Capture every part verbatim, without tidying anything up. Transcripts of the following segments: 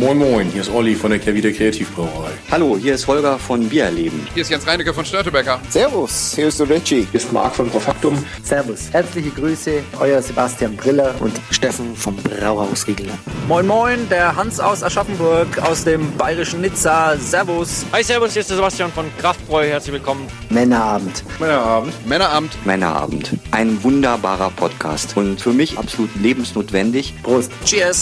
Moin Moin, hier ist Olli von der Kehrwieder Kreativbrauerei. Hallo, hier ist Holger von Biererleben. Hier ist Jens Reinecke von Störtebecker. Servus, hier ist der Richie. Hier ist Marc von Profaktum. Servus, herzliche Grüße, euer Sebastian Briller und Steffen vom Brauhaus Riegler. Moin Moin, der Hans aus Aschaffenburg, aus dem bayerischen Nizza. Servus. Hi, servus, hier ist der Sebastian von Kraftbräu. Herzlich willkommen. Männerabend. Männerabend. Männerabend. Männerabend. Ein wunderbarer Podcast und für mich absolut lebensnotwendig. Prost. Cheers.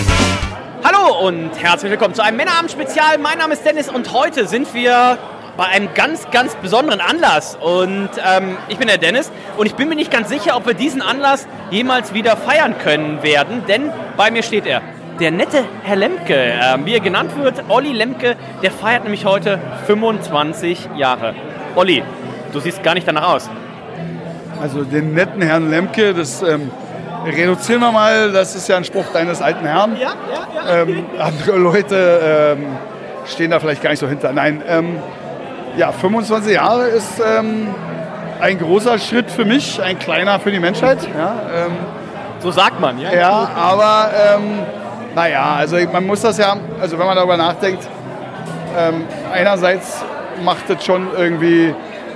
Hallo und herzlich willkommen zu einem Männerabend-Spezial. Mein Name ist Dennis und heute sind wir bei einem ganz, ganz besonderen Anlass. Und ähm, ich bin der Dennis und ich bin mir nicht ganz sicher, ob wir diesen Anlass jemals wieder feiern können werden, denn bei mir steht er. Der nette Herr Lemke, äh, wie er genannt wird, Olli Lemke, der feiert nämlich heute fünfundzwanzig Jahre. Olli, du siehst gar nicht danach aus. Also den netten Herrn Lemke, das ähm, reduzieren wir mal, das ist ja ein Spruch deines alten Herrn. Ja, ja, ja. Ähm, andere Leute ähm, stehen da vielleicht gar nicht so hinter. Nein, ähm, ja, fünfundzwanzig Jahre ist ähm, ein großer Schritt für mich, ein kleiner für die Menschheit. Ja, ähm, so sagt man, ja. Ja, aber ähm, naja, also man muss das ja, also wenn man darüber nachdenkt, ähm, einerseits macht es schon irgendwie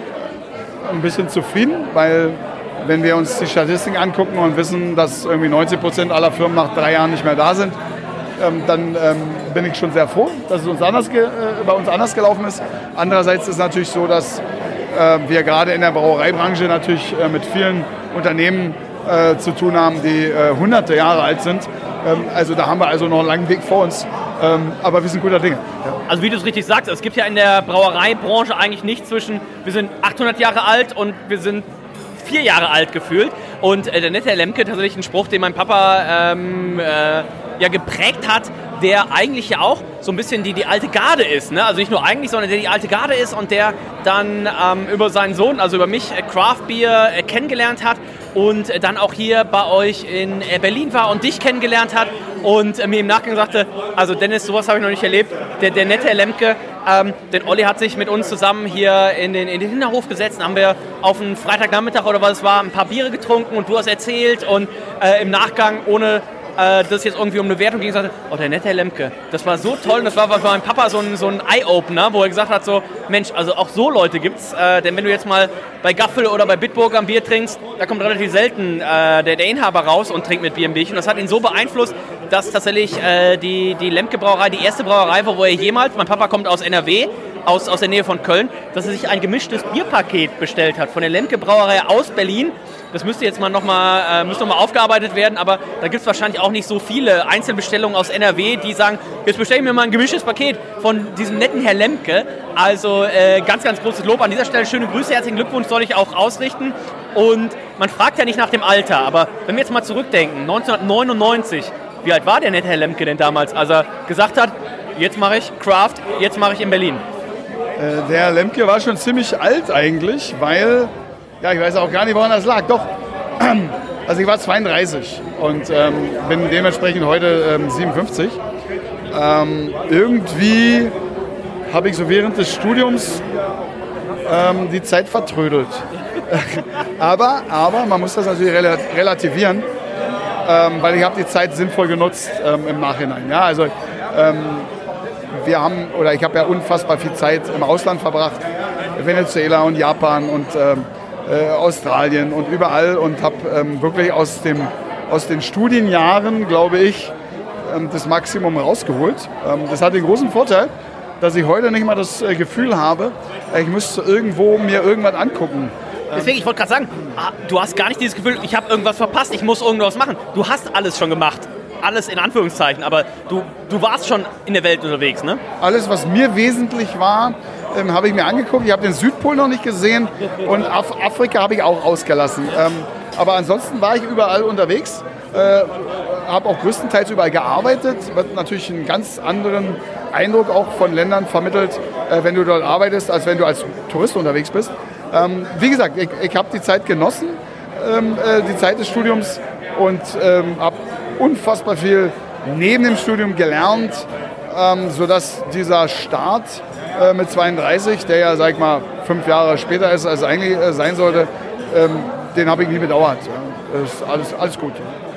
ein bisschen zufrieden, weil wenn wir uns die Statistiken angucken und wissen, dass irgendwie neunzig Prozent aller Firmen nach drei Jahren nicht mehr da sind, ähm, dann ähm, bin ich schon sehr froh, dass es uns anders ge- äh, bei uns anders gelaufen ist. Andererseits ist es natürlich so, dass äh, wir gerade in der Brauereibranche natürlich äh, mit vielen Unternehmen äh, zu tun haben, die äh, hunderte Jahre alt sind. Ähm, also da haben wir also noch einen langen Weg vor uns. Ähm, aber wir sind guter Dinge. Ja. Also wie du es richtig sagst, es gibt ja in der Brauereibranche eigentlich nicht zwischen, wir sind achthundert Jahre alt und wir sind vier Jahre alt gefühlt. Und äh, der nette Herr Lemke, tatsächlich ein Spruch, den mein Papa ähm, äh, ja geprägt hat, der eigentlich ja auch so ein bisschen die, die alte Garde ist. Ne? Also nicht nur eigentlich, sondern der die alte Garde ist und der dann ähm, über seinen Sohn, also über mich, äh, Craft Beer äh, kennengelernt hat und äh, dann auch hier bei euch in äh, Berlin war und dich kennengelernt hat und äh, mir im Nachgang sagte, also Dennis, sowas habe ich noch nicht erlebt, der, der nette Herr Lemke, ähm, denn Olli hat sich mit uns zusammen hier in den, in den Hinterhof gesetzt und haben wir auf einen Freitagnachmittag oder was es war, ein paar Biere getrunken und du hast erzählt und äh, im Nachgang, ohne dass es jetzt irgendwie um eine Wertung ging, sagte, oh, der nette Herr Lemke, das war so toll und das war für meinen Papa so ein, so ein Eye-Opener, wo er gesagt hat, so, Mensch, also auch so Leute gibt's, äh, denn wenn du jetzt mal bei Gaffel oder bei Bitburger ein Bier trinkst, da kommt relativ selten äh, der, der Inhaber raus und trinkt mit Bier ein Bierchen. Das hat ihn so beeinflusst, dass tatsächlich äh, die, die Lemke Brauerei die erste Brauerei war, wo er jemals, mein Papa kommt aus N R W, aus, aus der Nähe von Köln, dass er sich ein gemischtes Bierpaket bestellt hat von der Lemke Brauerei aus Berlin. Das müsste jetzt mal nochmal äh, müsste noch mal aufgearbeitet werden, aber da gibt es wahrscheinlich auch nicht so viele Einzelbestellungen aus N R W, die sagen, jetzt bestelle ich mir mal ein gemischtes Paket von diesem netten Herr Lemke. Also äh, ganz, ganz großes Lob an dieser Stelle. Schöne Grüße, herzlichen Glückwunsch soll ich auch ausrichten. Und man fragt ja nicht nach dem Alter, aber wenn wir jetzt mal zurückdenken, neunzehnhundertneunundneunzig, wie alt war der nette Herr Lemke denn damals, als er gesagt hat, jetzt mache ich Craft, jetzt mache ich in Berlin? Äh, der Herr Lemke war schon ziemlich alt eigentlich, weil... Ja, ich weiß auch gar nicht, woran das lag. Doch, also ich war zweiunddreißig und ähm, bin dementsprechend heute ähm, siebenundfünfzig. Ähm, irgendwie habe ich so während des Studiums ähm, die Zeit vertrödelt. aber, aber man muss das natürlich relativieren, ähm, weil ich habe die Zeit sinnvoll genutzt ähm, im Nachhinein. Ja, also ähm, wir haben, oder ich habe ja unfassbar viel Zeit im Ausland verbracht, Venezuela und Japan und ähm, Äh, Australien und überall und habe ähm, wirklich aus, dem, aus den Studienjahren, glaube ich, ähm, das Maximum rausgeholt. Ähm, das hat den großen Vorteil, dass ich heute nicht mal das äh, Gefühl habe, ich müsste irgendwo mir irgendwas angucken. Deswegen, ich wollte gerade sagen, ah, du hast gar nicht dieses Gefühl, ich habe irgendwas verpasst, ich muss irgendwas machen. Du hast alles schon gemacht. Alles in Anführungszeichen, aber du, du warst schon in der Welt unterwegs, ne? Alles, was mir wesentlich war, ähm, habe ich mir angeguckt. Ich habe den Südpol noch nicht gesehen und Af- Afrika habe ich auch ausgelassen. Ähm, aber ansonsten war ich überall unterwegs, äh, habe auch größtenteils überall gearbeitet. Wird natürlich einen ganz anderen Eindruck auch von Ländern vermittelt, äh, wenn du dort arbeitest, als wenn du als Tourist unterwegs bist. Ähm, wie gesagt, ich, ich habe die Zeit genossen, ähm, äh, die Zeit des Studiums und ähm, habe unfassbar viel neben dem Studium gelernt, ähm, sodass dieser Start äh, mit zweiunddreißig, der ja, sag ich mal, fünf Jahre später ist, als es eigentlich äh, sein sollte, ähm, den habe ich nie bedauert. Ja. Das ist alles, alles gut. Jetzt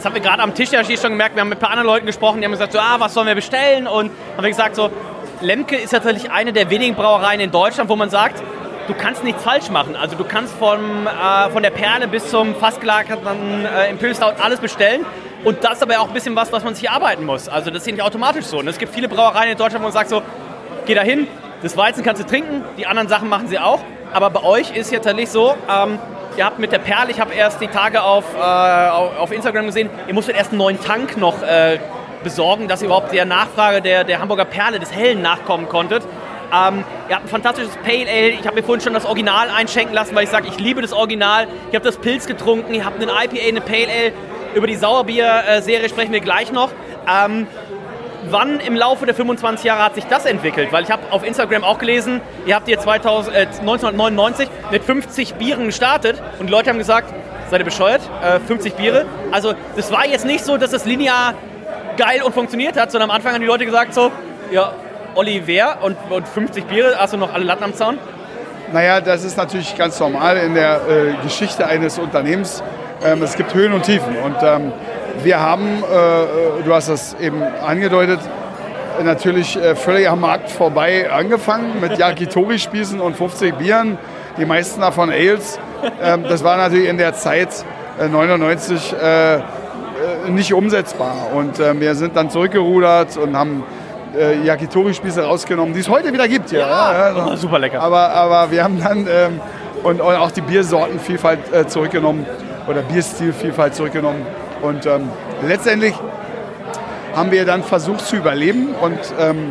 das haben wir gerade am Tisch ja schon gemerkt, wir haben mit ein paar anderen Leuten gesprochen, die haben gesagt, so, ah, was sollen wir bestellen? Und haben wir gesagt, so, Lemke ist tatsächlich eine der wenigen Brauereien in Deutschland, wo man sagt, du kannst nichts falsch machen. Also du kannst von, äh, von der Perle bis zum fast gelagerten äh, Imperial Stout alles bestellen. Und das ist aber auch ein bisschen was, was man sich erarbeiten muss. Also das ist nicht automatisch so. Und es gibt viele Brauereien in Deutschland, wo man sagt so, geh da hin, das Weizen kannst du trinken, die anderen Sachen machen sie auch. Aber bei euch ist ja tatsächlich so, ähm, ihr habt mit der Perle, ich habe erst die Tage auf, äh, auf Instagram gesehen, ihr musstet erst einen neuen Tank noch äh, besorgen, dass ihr überhaupt der Nachfrage der, der Hamburger Perle, des Hellen, nachkommen konntet. Ähm, ihr habt ein fantastisches Pale Ale, ich habe mir vorhin schon das Original einschenken lassen, weil ich sage, ich liebe das Original. Ich habe das Pilz getrunken, ihr habt einen I P A, eine Pale Ale. Über die Sauerbier-Serie sprechen wir gleich noch. Ähm, wann im Laufe der fünfundzwanzig Jahre hat sich das entwickelt? Weil ich habe auf Instagram auch gelesen, ihr habt hier zweitausend, äh, neunzehnhundertneunundneunzig mit fünfzig Bieren gestartet und die Leute haben gesagt, seid ihr bescheuert? Äh, fünfzig Biere? Also das war jetzt nicht so, dass das linear geil und funktioniert hat, sondern am Anfang haben die Leute gesagt so, ja, Olli, wer? Und, und fünfzig Biere, hast du noch alle Latten am Zaun? Naja, das ist natürlich ganz normal in der äh, Geschichte eines Unternehmens. Ähm, es gibt Höhen und Tiefen. Und ähm, wir haben, äh, du hast das eben angedeutet, natürlich äh, völlig am Markt vorbei angefangen mit Yakitori-Spießen und fünfzig Bieren, die meisten davon Ales. Ähm, das war natürlich in der Zeit äh, neunundneunzig äh, nicht umsetzbar. Und äh, wir sind dann zurückgerudert und haben äh, Yakitori-Spieße rausgenommen, die es heute wieder gibt. Ja, ja, ja, ja, super lecker. Aber, aber wir haben dann ähm, und, und auch die Biersortenvielfalt äh, zurückgenommen oder Bierstilvielfalt zurückgenommen. Und ähm, letztendlich haben wir dann versucht zu überleben und, ähm,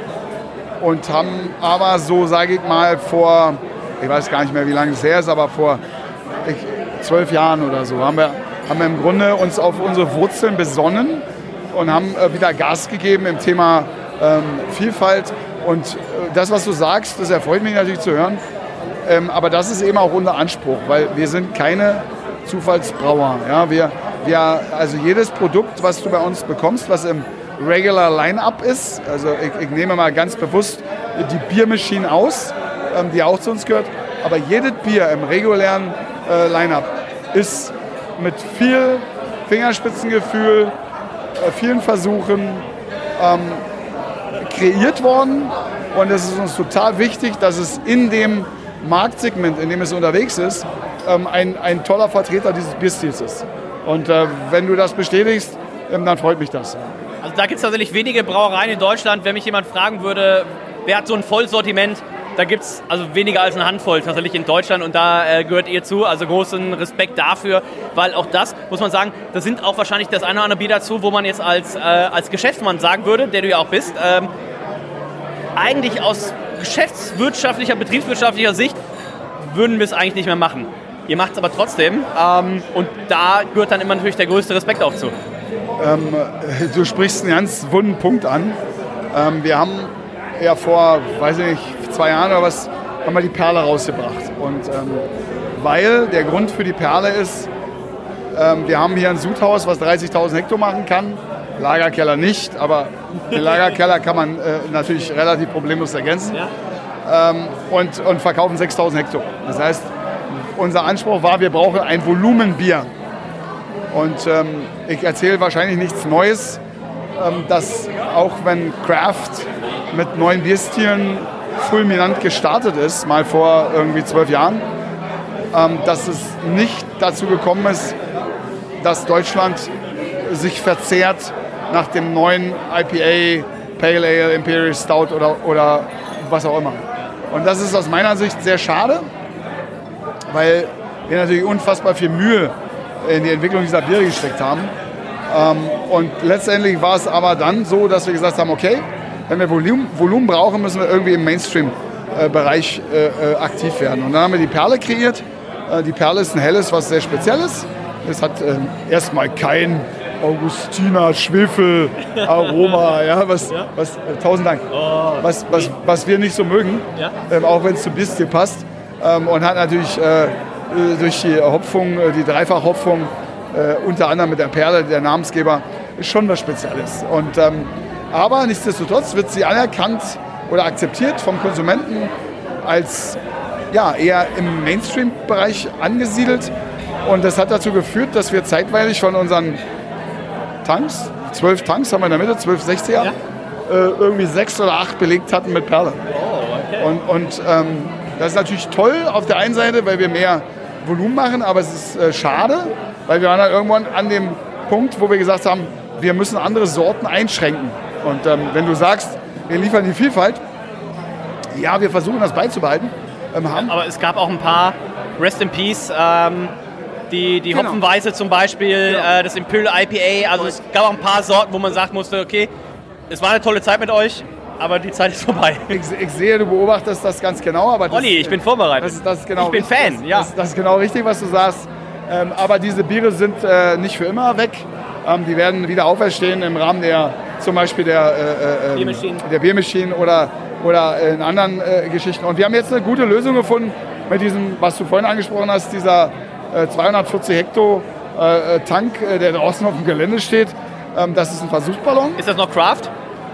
und haben aber so, sage ich mal, vor, ich weiß gar nicht mehr, wie lange es her ist, aber vor ich, zwölf Jahren oder so, haben wir, haben wir im Grunde uns auf unsere Wurzeln besonnen und haben äh, wieder Gas gegeben im Thema ähm, Vielfalt. Und äh, das, was du sagst, das erfreut mich natürlich zu hören. Ähm, aber das ist eben auch unser Anspruch, weil wir sind keine Zufallsbrauer. Ja? Wir, wir, also jedes Produkt, was du bei uns bekommst, was im Regular Line-Up ist, also ich, ich nehme mal ganz bewusst die Biermaschine aus, ähm, die auch zu uns gehört, aber jedes Bier im regulären äh, Line-Up ist mit viel Fingerspitzengefühl, äh, vielen Versuchen ähm, kreiert worden. Und es ist uns total wichtig, dass es in dem Marktsegment, in dem es unterwegs ist, ähm, ein, ein toller Vertreter dieses Bierstils ist. Und äh, wenn du das bestätigst, ähm, dann freut mich das. Also da gibt es tatsächlich wenige Brauereien in Deutschland. Wenn mich jemand fragen würde, wer hat so ein Vollsortiment, da gibt es also weniger als eine Handvoll tatsächlich in Deutschland und da äh, gehört ihr zu. Also großen Respekt dafür, weil auch das, muss man sagen, da sind auch wahrscheinlich das eine oder andere Bier dazu, wo man jetzt als, äh, als Geschäftsmann sagen würde, der du ja auch bist, ähm, eigentlich aus geschäftswirtschaftlicher, betriebswirtschaftlicher Sicht würden wir es eigentlich nicht mehr machen. Ihr macht es aber trotzdem ähm, und da gehört dann immer natürlich der größte Respekt auch zu. Ähm, du sprichst einen ganz wunden Punkt an. Ähm, wir haben ja vor, weiß ich nicht, zwei Jahren oder was, haben wir die Perle rausgebracht. Und ähm, weil der Grund für die Perle ist, ähm, wir haben hier ein Sudhaus, was dreißigtausend Hektar machen kann. Lagerkeller nicht, aber den Lagerkeller kann man äh, natürlich relativ problemlos ergänzen. Ja. Ähm, und, und verkaufen sechstausend Hektar. Das heißt, unser Anspruch war, wir brauchen ein Volumenbier. Und ähm, ich erzähle wahrscheinlich nichts Neues, ähm, dass auch wenn Craft mit neuen Bierstilen fulminant gestartet ist, mal vor irgendwie zwölf Jahren, ähm, dass es nicht dazu gekommen ist, dass Deutschland sich verzehrt nach dem neuen I P A, Pale Ale, Imperial Stout oder, oder was auch immer. Und das ist aus meiner Sicht sehr schade, weil wir natürlich unfassbar viel Mühe in die Entwicklung dieser Biere gesteckt haben. Ähm, und letztendlich war es aber dann so, dass wir gesagt haben, okay, wenn wir Volumen, Volumen brauchen, müssen wir irgendwie im Mainstream-Bereich äh, äh, aktiv werden. Und dann haben wir die Perle kreiert. Äh, die Perle ist ein helles, was sehr Spezielles. Es hat äh, erstmal kein Augustiner Schwefel Aroma, ja, was, ja? was äh, tausend Dank, oh, was, was, was wir nicht so mögen, ja? ähm, auch wenn es zum Bierstil passt, ähm, und hat natürlich äh, durch die Hopfung, die Dreifachhopfung, äh, unter anderem mit der Perle, der Namensgeber, ist schon was Spezielles. Und, ähm, aber nichtsdestotrotz wird sie anerkannt oder akzeptiert vom Konsumenten als ja, eher im Mainstream-Bereich angesiedelt. Und das hat dazu geführt, dass wir zeitweilig von unseren Tanks, zwölf Tanks haben wir in der Mitte, zwölf sechziger, ja. äh, irgendwie sechs oder acht belegt hatten mit Perle. Oh, okay. Und, und ähm, das ist natürlich toll auf der einen Seite, weil wir mehr Volumen machen, aber es ist äh, schade, weil wir waren dann irgendwann an dem Punkt, wo wir gesagt haben, wir müssen andere Sorten einschränken. Und ähm, wenn du sagst, wir liefern die Vielfalt, ja, wir versuchen das beizubehalten. Ähm, haben aber es gab auch ein paar, Rest in Peace, ähm, die, die genau. Hopfenweiße zum Beispiel, genau. äh, das Imperial I P A, also es gab auch ein paar Sorten, wo man sagen musste, okay, es war eine tolle Zeit mit euch, aber die Zeit ist vorbei. Ich, ich sehe, du beobachtest das ganz genau. Aber das, Olli, ich bin vorbereitet. Das, das ist genau ich bin richtig, Fan, das, ja. Das, das ist genau richtig, was du sagst. Ähm, aber diese Biere sind äh, nicht für immer weg. Ähm, die werden wieder auferstehen im Rahmen der, zum Beispiel der, äh, äh, Biermaschinen. der Biermaschinen oder, oder in anderen äh, Geschichten. Und wir haben jetzt eine gute Lösung gefunden mit diesem, was du vorhin angesprochen hast, dieser äh, zweihundertvierzig Hektar äh, Tank, äh, der draußen auf dem Gelände steht. Ähm, das ist ein Versuchsballon. Ist das noch Craft?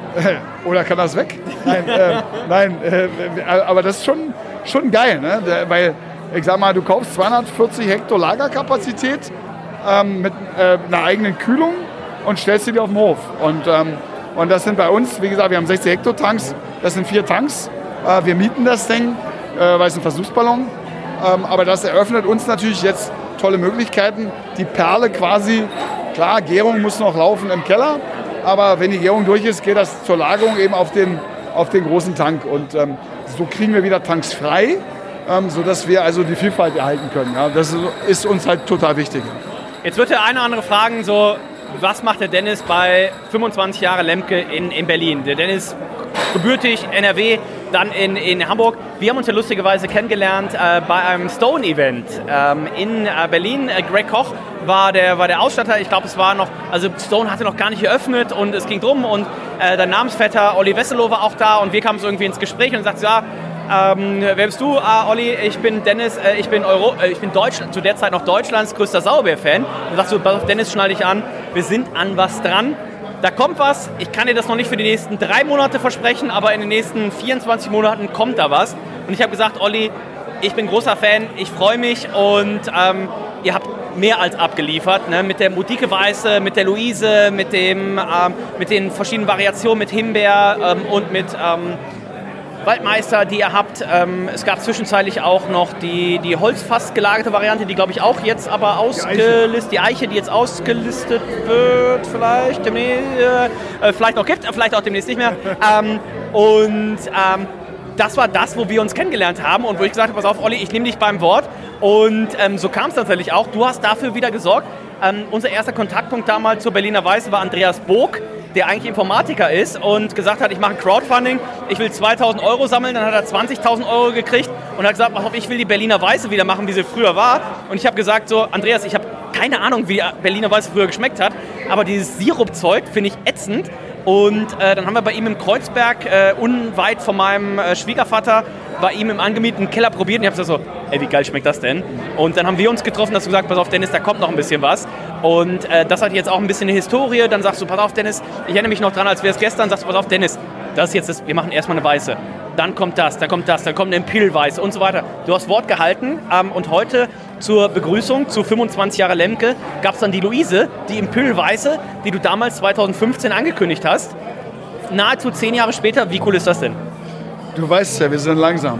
Oder kann das weg? Nein, äh, nein äh, aber das ist schon, schon geil, ne? Weil, ich sag mal, du kaufst zweihundertvierzig Hektar Lagerkapazität ähm, mit äh, einer eigenen Kühlung und stellst sie dir auf den Hof. Und, ähm, und das sind bei uns, wie gesagt, wir haben sechzig Hektar Tanks, das sind vier Tanks. Äh, wir mieten das Ding, äh, weil es ein Versuchsballon. Ähm, aber das eröffnet uns natürlich jetzt tolle Möglichkeiten. Die Perle quasi, klar, Gärung muss noch laufen im Keller. Aber wenn die Gärung durch ist, geht das zur Lagerung eben auf den, auf den großen Tank. Und ähm, so kriegen wir wieder Tanks frei, ähm, sodass wir also die Vielfalt erhalten können. Ja, das ist uns halt total wichtig. Jetzt wird der eine oder andere fragen, so, was macht der Dennis bei fünfundzwanzig Jahre Lemke in, in Berlin? Der Dennis gebürtig N R W, dann in, in Hamburg. Wir haben uns ja lustigerweise kennengelernt äh, bei einem Stone-Event ähm, in äh, Berlin. Äh, Greg Koch war der, war der Ausstatter. Ich glaube, es war noch, also Stone hatte noch gar nicht geöffnet und es ging drum und äh, dein Namensvetter Olli Wesselow war auch da und wir kamen so irgendwie ins Gespräch und sagten, ja, ähm, wer bist du? Ah, Olli, ich bin Dennis, äh, ich bin, Euro, äh, ich bin Deutschland, zu der Zeit noch Deutschlands größter Sauerbier-Fan. Und sagst du, Dennis, schnall dich an, wir sind an was dran. Da kommt was, ich kann dir das noch nicht für die nächsten drei Monate versprechen, aber in den nächsten vierundzwanzig Monaten kommt da was. Und ich habe gesagt, Olli, ich bin großer Fan, ich freue mich und ähm, ihr habt mehr als abgeliefert, ne? Mit der Modike Weiße, mit der Luise, mit, dem, ähm, mit den verschiedenen Variationen, mit Himbeer ähm, und mit ähm, Waldmeister, die ihr habt. Ähm, es gab zwischenzeitlich auch noch die, die Holzfass gelagerte Variante, die glaube ich auch jetzt aber ausgelistet, die Eiche, die jetzt ausgelistet wird, vielleicht demnächst, äh, vielleicht noch gibt, vielleicht auch demnächst nicht mehr. ähm, und ähm, das war das, wo wir uns kennengelernt haben und wo ich gesagt habe, pass auf, Olli, ich nehme dich beim Wort. Und ähm, so kam es tatsächlich auch. Du hast dafür wieder gesorgt. Ähm, unser erster Kontaktpunkt damals zur Berliner Weiße war Andreas Bog, der eigentlich Informatiker ist und gesagt hat, ich mache ein Crowdfunding, ich will zweitausend Euro sammeln, dann hat er zwanzigtausend Euro gekriegt und hat gesagt, ich will die Berliner Weiße wieder machen, wie sie früher war. Und ich habe gesagt, so, Andreas, ich habe keine Ahnung, wie Berliner Weiße früher geschmeckt hat, aber dieses Sirupzeug finde ich ätzend. Und äh, dann haben wir bei ihm im Kreuzberg, äh, unweit von meinem äh, Schwiegervater, bei ihm im angemieteten Keller probiert und ich habe gesagt so, ey, wie geil schmeckt das denn? Und dann haben wir uns getroffen, dass du gesagt, pass auf Dennis, da kommt noch ein bisschen was. Und äh, das hat jetzt auch ein bisschen eine Historie. Dann sagst du, pass auf Dennis, ich erinnere mich noch dran, als wäre es gestern, sagst du, pass auf Dennis, das ist jetzt das, wir machen erstmal eine Weiße. Dann kommt das, dann kommt das, dann kommt eine Imperial-Weiße und so weiter. Du hast Wort gehalten ähm, und heute zur Begrüßung zu fünfundzwanzig Jahre Lemke gab es dann die Luise, die Imperial-Weiße, die du damals zweitausendfünfzehn angekündigt hast. Nahezu zehn Jahre später, wie cool ist das denn? Du weißt ja, wir sind langsam.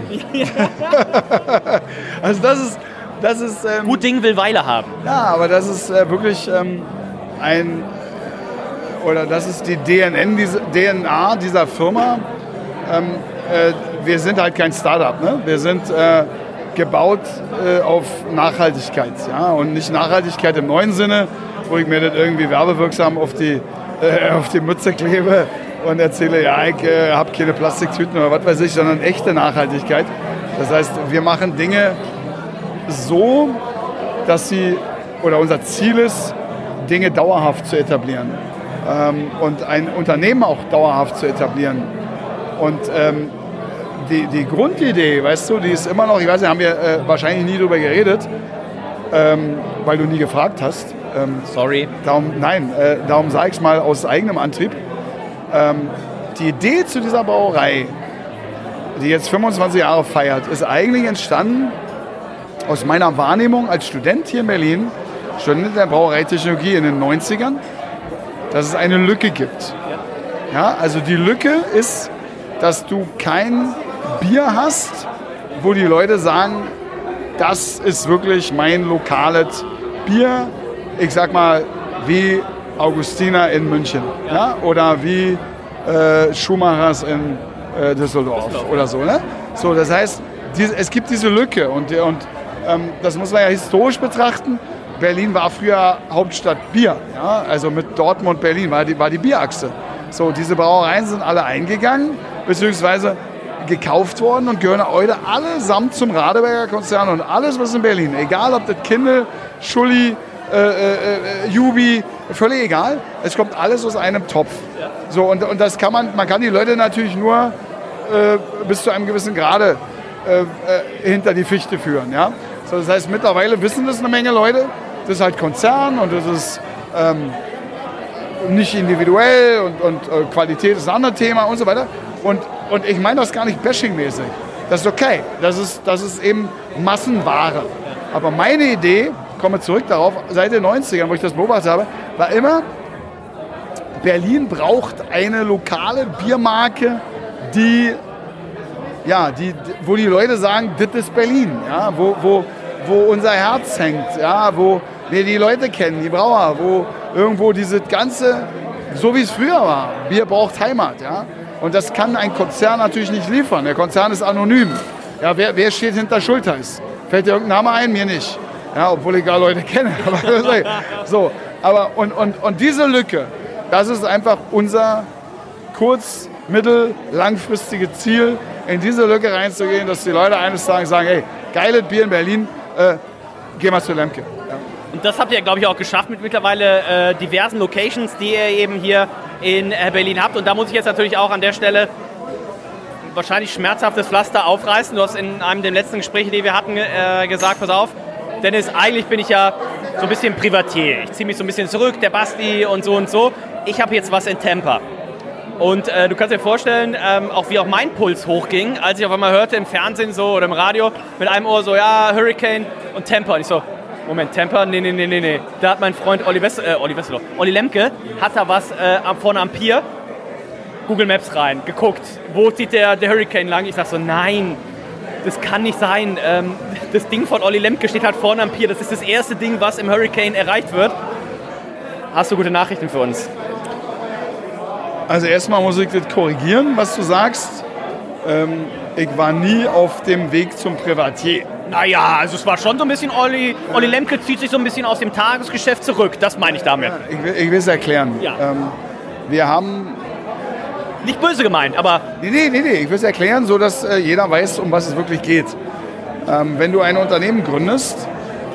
Also das ist... Das ist ähm, Gut Ding will Weile haben. Ja, aber das ist äh, wirklich ähm, ein... Oder das ist die D N N, diese, D N A dieser Firma. Ähm, äh, wir sind halt kein Startup, ne? Wir sind äh, gebaut äh, auf Nachhaltigkeit. Ja? Und nicht Nachhaltigkeit im neuen Sinne, wo ich mir das irgendwie werbewirksam auf die, äh, auf die Mütze klebe und erzähle, ja, ich äh, habe keine Plastiktüten oder was weiß ich, sondern echte Nachhaltigkeit. Das heißt, wir machen Dinge so, dass sie, oder unser Ziel ist, Dinge dauerhaft zu etablieren ähm, und ein Unternehmen auch dauerhaft zu etablieren. Und ähm, die, die Grundidee, weißt du, die ist immer noch, ich weiß nicht, haben wir äh, wahrscheinlich nie drüber geredet, ähm, weil du nie gefragt hast. Ähm, Sorry. Darum, nein, äh, darum sage ich es mal aus eigenem Antrieb. Ähm, die Idee zu dieser Brauerei, die jetzt fünfundzwanzig Jahre feiert, ist eigentlich entstanden aus meiner Wahrnehmung als Student hier in Berlin, Student der Brauereitechnologie in den neunzigern. dass es eine Lücke gibt. Ja, also die Lücke ist, dass du kein Bier hast, wo die Leute sagen, das ist wirklich mein lokales Bier. Ich sag mal, wie Augustiner in München, ja? Oder wie äh, Schumachers in äh, Düsseldorf, Düsseldorf oder so. Ne? So, das heißt, die, es gibt diese Lücke und, und ähm, das muss man ja historisch betrachten. Berlin war früher Hauptstadt Bier, ja? Also mit Dortmund, Berlin war die, war die Bierachse. So, diese Brauereien sind alle eingegangen, beziehungsweise gekauft worden und gehören heute allesamt zum Radeberger Konzern und alles, was in Berlin, egal ob das Kindle, Schulli, äh, äh, Jubi, völlig egal, es kommt alles aus einem Topf. So, und, und das kann man, man kann die Leute natürlich nur äh, bis zu einem gewissen Grade äh, äh, hinter die Fichte führen. Ja? So, das heißt, mittlerweile wissen das eine Menge Leute, das ist halt Konzern und das ist ähm, nicht individuell und, und äh, Qualität ist ein anderes Thema und so weiter. Und, und ich meine das gar nicht bashingmäßig. Das ist okay. Das ist, das ist eben Massenware. Aber meine Idee, komme zurück darauf, seit den neunzigern, wo ich das beobachtet habe, war immer, Berlin braucht eine lokale Biermarke, die, ja, die, wo die Leute sagen, das ist Berlin. Ja, wo, wo, wo unser Herz hängt, ja, wo wir die Leute kennen, die Brauer, wo irgendwo dieses ganze, so wie es früher war, Bier braucht Heimat. Ja. Und das kann ein Konzern natürlich nicht liefern. Der Konzern ist anonym. Ja, wer, wer steht hinter Schultheiß? Fällt dir irgendein Name ein? Mir nicht. Ja, obwohl ich gar Leute kenne. so, aber und, und, und diese Lücke, das ist einfach unser kurz-, mittel-, langfristige Ziel, in diese Lücke reinzugehen, dass die Leute eines Tages sagen, hey, geiles Bier in Berlin, äh, geh mal zu Lemke. Ja. Und das habt ihr, glaube ich, auch geschafft mit mittlerweile äh, diversen Locations, die ihr eben hier in äh, Berlin habt. Und da muss ich jetzt natürlich auch an der Stelle wahrscheinlich schmerzhaftes Pflaster aufreißen. Du hast in einem der letzten Gespräche, die wir hatten, äh, gesagt, pass auf, Dennis, eigentlich bin ich ja so ein bisschen Privatier. Ich ziehe mich so ein bisschen zurück, der Basti und so und so. Ich habe jetzt was in Tampa. Und äh, du kannst dir vorstellen, ähm, auch wie auch mein Puls hochging, als ich auf einmal hörte im Fernsehen so oder im Radio mit einem Ohr so, ja, Hurricane und Tampa. Und ich so, Moment, Tampa? Nee, nee, nee, nee, nee. Da hat mein Freund Olli, Wess- äh, Olli Wesselow, Olli Lemke, hat da was äh, vorne am Pier, Google Maps rein, geguckt, wo zieht der, der Hurricane lang? Ich sag so, nein, das kann nicht sein. Ähm, das Ding von Olli Lemke steht halt vorne am Pier. Das ist das erste Ding, was im Hurricane erreicht wird. Hast du gute Nachrichten für uns? Also erstmal muss ich das korrigieren, was du sagst. Ähm, ich war nie auf dem Weg zum Privatier. Naja, also es war schon so ein bisschen, Olli, Olli Lemke zieht sich so ein bisschen aus dem Tagesgeschäft zurück. Das meine ich damit. Ja, ich will, ich will es erklären. Ja. Ähm, wir haben... Nicht böse gemeint, aber... Nee, nee, nee, nee. ich will es erklären, sodass äh, jeder weiß, um was es wirklich geht. Ähm, wenn du ein Unternehmen gründest,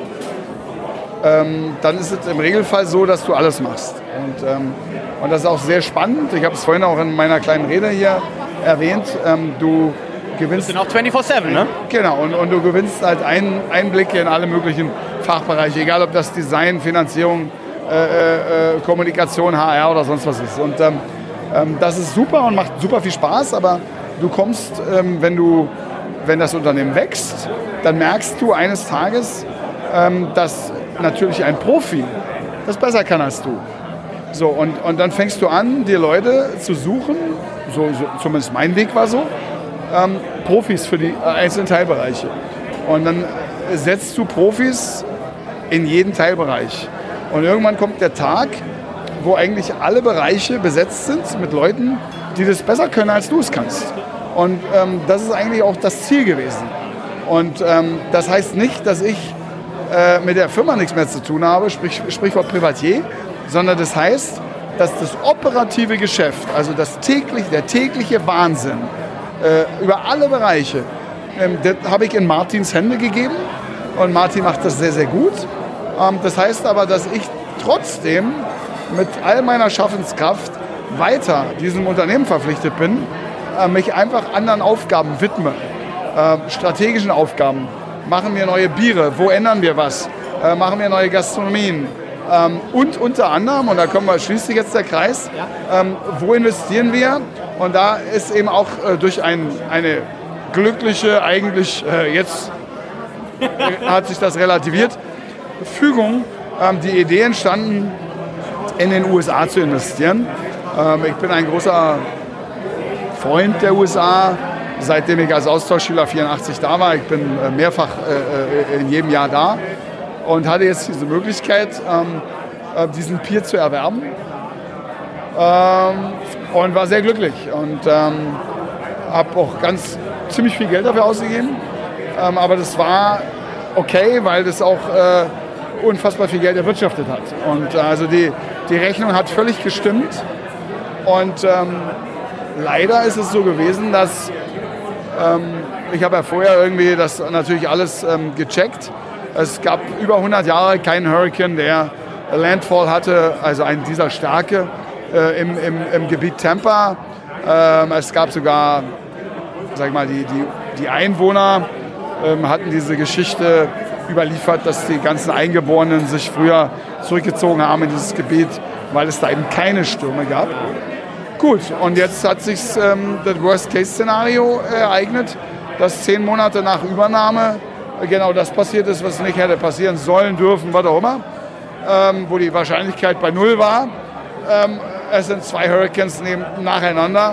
ähm, dann ist es im Regelfall so, dass du alles machst. Und, ähm, und das ist auch sehr spannend. Ich habe es vorhin auch in meiner kleinen Rede hier erwähnt. Ähm, du gewinnst... Das sind auch vierundzwanzig sieben, ne? Genau, und, und du gewinnst halt ein, Einblicke in alle möglichen Fachbereiche, egal ob das Design, Finanzierung, äh, äh, Kommunikation, H R oder sonst was ist. Und ähm, ähm, das ist super und macht super viel Spaß, aber du kommst, ähm, wenn du, wenn das Unternehmen wächst, dann merkst du eines Tages, ähm, dass natürlich ein Profi das besser kann als du. So, und, und dann fängst du an, dir Leute zu suchen, so, so, zumindest mein Weg war so, ähm, Profis für die einzelnen Teilbereiche. Und dann setzt du Profis in jeden Teilbereich. Und irgendwann kommt der Tag, wo eigentlich alle Bereiche besetzt sind mit Leuten, die das besser können, als du es kannst. Und ähm, das ist eigentlich auch das Ziel gewesen. Und ähm, das heißt nicht, dass ich äh, mit der Firma nichts mehr zu tun habe, sprich, Sprichwort Privatier, sondern das heißt, dass das operative Geschäft, also das täglich, der tägliche Wahnsinn äh, über alle Bereiche, ähm, das habe ich in Martins Hände gegeben und Martin macht das sehr, sehr gut. Ähm, das heißt aber, dass ich trotzdem mit all meiner Schaffenskraft weiter diesem Unternehmen verpflichtet bin, äh, mich einfach anderen Aufgaben widme, äh, strategischen Aufgaben. Machen wir neue Biere, wo ändern wir was? Äh, machen wir neue Gastronomien? Ähm, und unter anderem, und da kommen wir, schließt sich jetzt der Kreis, ja. ähm, wo investieren wir? Und da ist eben auch äh, durch ein, eine glückliche, eigentlich äh, jetzt äh, hat sich das relativiert, Fügung, ähm, die Idee entstanden, in den U S A zu investieren. Ähm, ich bin ein großer Freund der U S A, seitdem ich als Austauschschüler vierundachtzig da war. Ich bin äh, mehrfach äh, in jedem Jahr da und hatte jetzt diese Möglichkeit, ähm, äh, diesen Peer zu erwerben. Ähm, und war sehr glücklich und ähm, habe auch ganz ziemlich viel Geld dafür ausgegeben. Ähm, aber das war okay, weil das auch äh, unfassbar viel Geld erwirtschaftet hat. Und äh, also die, die Rechnung hat völlig gestimmt. Und ähm, leider ist es so gewesen, dass ähm, ich habe ja vorher irgendwie das natürlich alles ähm, gecheckt. Es gab über hundert Jahre keinen Hurricane, der Landfall hatte, also einen dieser Stärke äh, im, im, im Gebiet Tampa. Ähm, es gab sogar, sag ich mal, die, die, die Einwohner ähm, hatten diese Geschichte überliefert, dass die ganzen Eingeborenen sich früher zurückgezogen haben in dieses Gebiet, weil es da eben keine Stürme gab. Gut, und jetzt hat sich ähm, das Worst-Case-Szenario ereignet, dass zehn Monate nach Übernahme genau das passiert ist, was nicht hätte passieren sollen, dürfen, was auch immer, ähm, wo die Wahrscheinlichkeit bei null war. Ähm, es sind zwei Hurricanes neben, nacheinander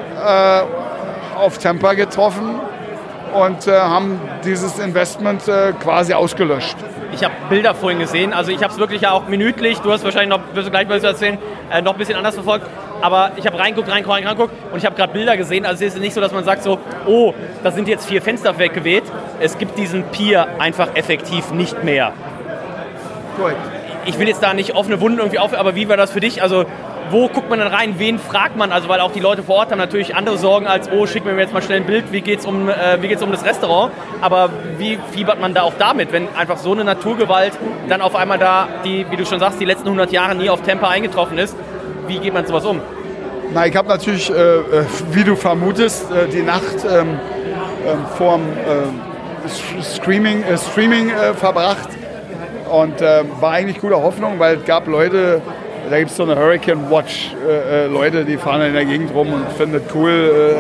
äh, auf Tampa getroffen und äh, haben dieses Investment äh, quasi ausgelöscht. Ich habe Bilder vorhin gesehen, also ich habe es wirklich auch minütlich, du hast wahrscheinlich noch, wirst du gleich mal erzählen, äh, noch ein bisschen anders verfolgt, aber ich habe reinguckt, reinguckt, reinguckt und ich habe gerade Bilder gesehen, also es ist nicht so, dass man sagt so, oh, da sind jetzt vier Fenster weggeweht, es gibt diesen Pier einfach effektiv nicht mehr. Gut. Ich will jetzt da nicht offene Wunden irgendwie auf, aber wie war das für dich, also wo guckt man dann rein, wen fragt man, also weil auch die Leute vor Ort haben natürlich andere Sorgen als, oh, schick mir jetzt mal schnell ein Bild, wie geht's um, äh, wie geht's um das Restaurant, aber wie fiebert man da auch damit, wenn einfach so eine Naturgewalt dann auf einmal da, die, wie du schon sagst, die letzten hundert Jahre nie auf Tampa eingetroffen ist, wie geht man sowas um? Na, ich habe natürlich, äh, wie du vermutest, äh, die Nacht ähm, äh, vorm äh, Streaming, äh, Streaming äh, verbracht und äh, war eigentlich guter Hoffnung, weil es gab Leute, da gibt es so eine Hurricane Watch, äh, Leute, die fahren in der Gegend rum und finden das cool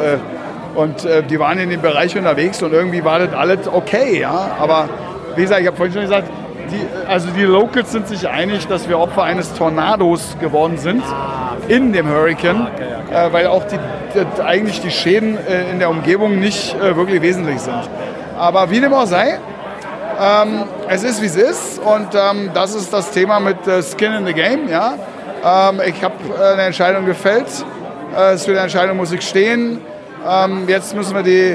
äh, und äh, die waren in dem Bereich unterwegs und irgendwie war das alles okay, ja, aber wie gesagt, ich habe vorhin schon gesagt, die, also die Locals sind sich einig, dass wir Opfer eines Tornados geworden sind in dem Hurricane, okay, okay. Äh, weil auch die, die, eigentlich die Schäden äh, in der Umgebung nicht äh, wirklich wesentlich sind. Aber wie dem auch sei, ähm, es ist wie es ist und ähm, das ist das Thema mit äh, Skin in the Game. Ja? Ähm, ich habe äh, eine Entscheidung gefällt, äh, für die Entscheidung muss ich stehen. Ähm, jetzt müssen wir die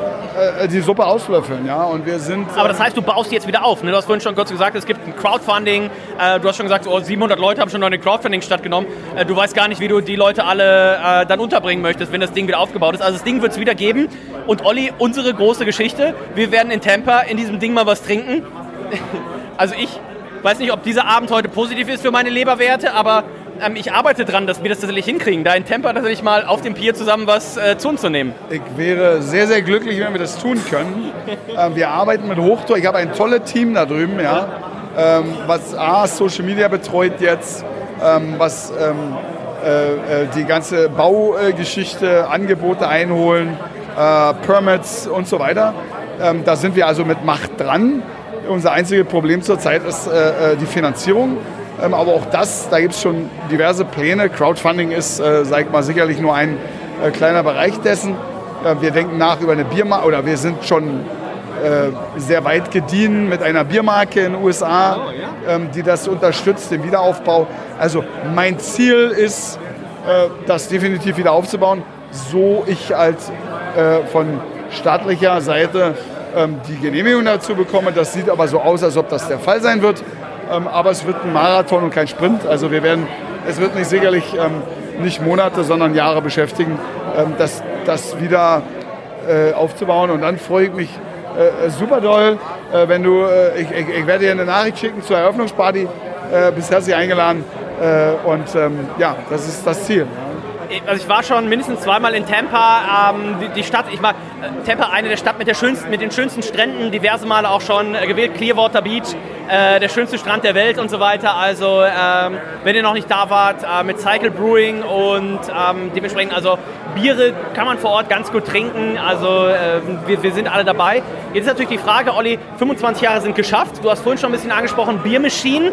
die Suppe auslöffeln, ja, und wir sind... Aber das heißt, du baust die jetzt wieder auf, ne? Du hast vorhin schon kurz gesagt, es gibt ein Crowdfunding, äh, du hast schon gesagt, oh, siebenhundert Leute haben schon noch ein Crowdfunding stattgenommen, äh, du weißt gar nicht, wie du die Leute alle äh, dann unterbringen möchtest, wenn das Ding wieder aufgebaut ist, also das Ding wird es wieder geben und Olli, unsere große Geschichte, wir werden in Tampa in diesem Ding mal was trinken, also ich weiß nicht, ob dieser Abend heute positiv ist für meine Leberwerte, aber ähm, ich arbeite dran, dass wir das tatsächlich hinkriegen, da in Tampa tatsächlich mal auf dem Pier zusammen was äh, zu uns zu nehmen. Ich wäre sehr, sehr glücklich, wenn wir das tun können. ähm, wir arbeiten mit Hochtor, ich habe ein tolles Team da drüben, ja, ähm, was A, Social Media betreut jetzt, ähm, was ähm, äh, die ganze Baugeschichte, äh, Angebote einholen, äh, Permits und so weiter. Ähm, da sind wir also mit Macht dran. Unser einziges Problem zurzeit ist äh, die Finanzierung. Ähm, aber auch das, da gibt es schon diverse Pläne. Crowdfunding ist, äh, sag ich mal, sicherlich nur ein äh, kleiner Bereich dessen. Äh, wir denken nach über eine Biermarke, oder wir sind schon äh, sehr weit gediehen mit einer Biermarke in den U S A, ähm, die das unterstützt, den Wiederaufbau. Also mein Ziel ist, äh, das definitiv wieder aufzubauen, so ich als äh, von staatlicher Seite die Genehmigung dazu bekomme. Das sieht aber so aus, als ob das der Fall sein wird. Aber es wird ein Marathon und kein Sprint. Also wir werden, es wird mich sicherlich nicht Monate, sondern Jahre beschäftigen, das, das wieder aufzubauen. Und dann freue ich mich super doll, wenn du, ich, ich, ich werde dir eine Nachricht schicken zur Eröffnungsparty. Bist herzlich eingeladen. Und ja, das ist das Ziel. Also ich war schon mindestens zweimal in Tampa, ähm, die, die Stadt, ich mag äh, Tampa, eine der Stadt mit, der schönsten, mit den schönsten Stränden, diverse Male auch schon äh, gewählt, Clearwater Beach, äh, der schönste Strand der Welt und so weiter, also ähm, wenn ihr noch nicht da wart, äh, mit Cycle Brewing und ähm, dementsprechend, also Biere kann man vor Ort ganz gut trinken, also äh, wir, wir sind alle dabei. Jetzt ist natürlich die Frage, Olli, fünfundzwanzig Jahre sind geschafft, du hast vorhin schon ein bisschen angesprochen, Beer Machine,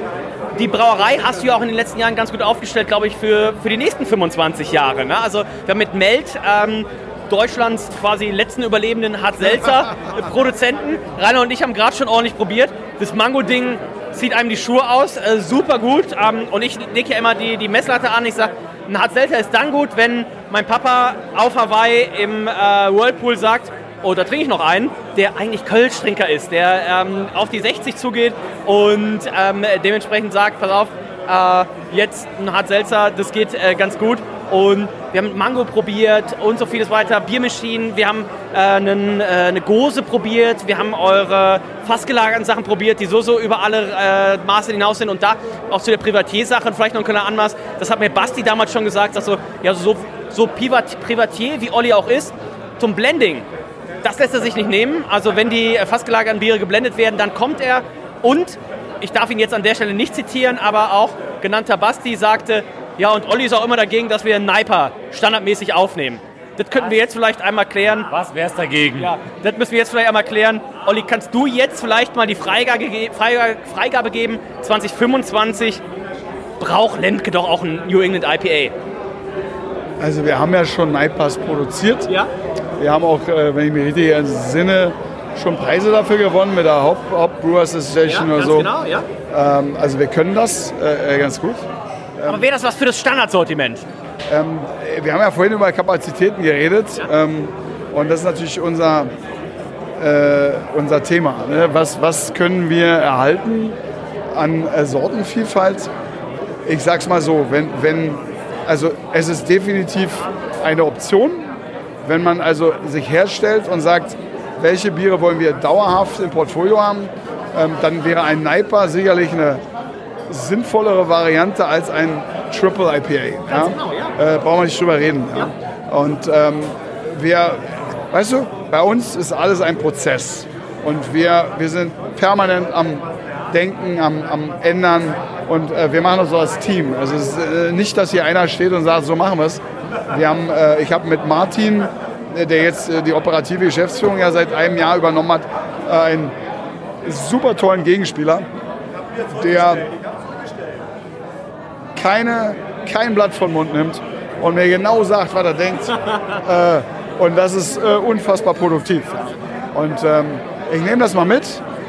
die Brauerei hast du ja auch in den letzten Jahren ganz gut aufgestellt, glaube ich, für, für die nächsten fünfundzwanzig Jahre. Ne? Also wir haben mit Melt ähm, Deutschlands quasi letzten überlebenden Hart-Seltzer-Produzenten. Rainer und ich haben gerade schon ordentlich probiert. Das Mango-Ding zieht einem die Schuhe aus, äh, super gut. Ähm, und ich lege ja immer die, die Messlatte an. Ich sage, ein Hart-Seltzer ist dann gut, wenn mein Papa auf Hawaii im äh, Whirlpool sagt, oh, da trinke ich noch einen, der eigentlich Kölsch-Trinker ist, der ähm, auf die sechzig zugeht und ähm, dementsprechend sagt, pass auf, äh, jetzt ein Hart-Seltzer, das geht äh, ganz gut. Und wir haben Mango probiert und so vieles weiter, Biermaschinen, wir haben äh, einen, äh, eine Gose probiert, wir haben eure fassgelagerten Sachen probiert, die so, so über alle äh, Maße hinaus sind. Und da auch zu der Privatier-Sache, vielleicht noch ein kleiner Anmaß, das hat mir Basti damals schon gesagt, dass so, ja, so, so Privatier, wie Olli auch ist, zum Blending, das lässt er sich nicht nehmen. Also wenn die äh, fassgelagerten Biere geblendet werden, dann kommt er und, ich darf ihn jetzt an der Stelle nicht zitieren, aber auch genannter Basti sagte, ja, und Olli ist auch immer dagegen, dass wir einen Naipa standardmäßig aufnehmen. Das könnten wir jetzt vielleicht einmal klären. Was wär's dagegen? Ja, das müssen wir jetzt vielleicht einmal klären. Olli, kannst du jetzt vielleicht mal die Freigabe, Freigabe, Freigabe geben? zwanzig fünfundzwanzig braucht Lemke doch auch ein New England I P A. Also wir haben ja schon Naipas produziert. Ja. Wir haben auch, äh, wenn ich mich richtig entsinne, schon Preise dafür gewonnen mit der Hop, Hop Brewers Association Ja, oder ganz so. genau, ja. Ähm, also wir können das äh, ganz gut. Aber wäre das was für das Standardsortiment? Ähm, wir haben ja vorhin über Kapazitäten geredet. Ja. Ähm, und das ist natürlich unser, äh, unser Thema. Ne? Was, was können wir erhalten an äh, Sortenvielfalt? Ich sag's mal so, wenn, wenn, also es ist definitiv eine Option, wenn man also sich herstellt und sagt, welche Biere wollen wir dauerhaft im Portfolio haben, ähm, dann wäre ein Naipa sicherlich eine sinnvollere Variante als ein Triple I P A. Ja? Genau, ja. Äh, brauchen wir nicht drüber reden. Ja? Ja. Und ähm, wir, weißt du, bei uns ist alles ein Prozess. Und wir, wir sind permanent am Denken, am, am Ändern. Und äh, wir machen das so als Team. Also es ist äh, nicht, dass hier einer steht und sagt, so machen wir es. Wir haben, äh, ich habe mit Martin, äh, der jetzt äh, die operative Geschäftsführung ja seit einem Jahr übernommen hat, äh, einen super tollen Gegenspieler, der keine, kein Blatt vom Mund nimmt und mir genau sagt, was er denkt. äh, und das ist äh, unfassbar produktiv. Und ähm, ich nehme das mal mit